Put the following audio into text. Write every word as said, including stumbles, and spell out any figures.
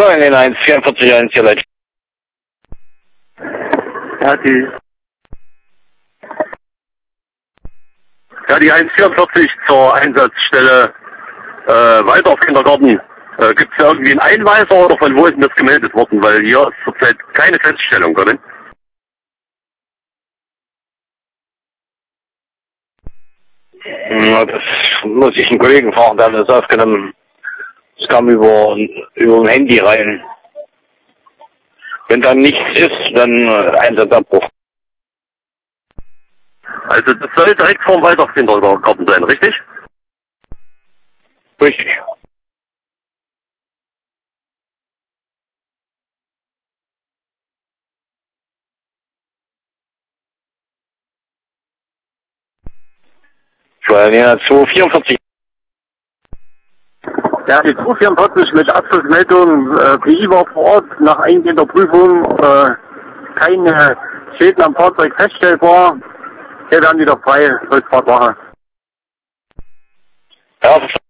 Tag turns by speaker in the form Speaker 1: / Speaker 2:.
Speaker 1: in den eins vierundvierzig eins hier, Leute.
Speaker 2: Ja, die, ja, die eins vierundvierzig zur Einsatzstelle äh, Waldorf Kindergarten. Äh, Gibt es da irgendwie einen Einweiser oder von wo ist denn das gemeldet worden? Weil hier ist zurzeit keine Feststellung drin.
Speaker 1: Ja, das muss ich einen Kollegen fragen, der hat das aufgenommen. Es kam über, über ein Handy rein. Wenn dann nichts ist, dann äh, Einsatzabbruch.
Speaker 2: Also das soll direkt vorm Waldorf Kindergarten sein, richtig?
Speaker 1: Richtig. Ich war ja zwei vierundvierzig.
Speaker 2: Ja, die zwei vierundvierzig mit Abschlussmeldung, äh, P I war vor Ort, nach eingehender Prüfung äh, keine Schäden am Fahrzeug feststellbar. Wir werden wieder frei, Rückfahrt machen.
Speaker 1: Ja,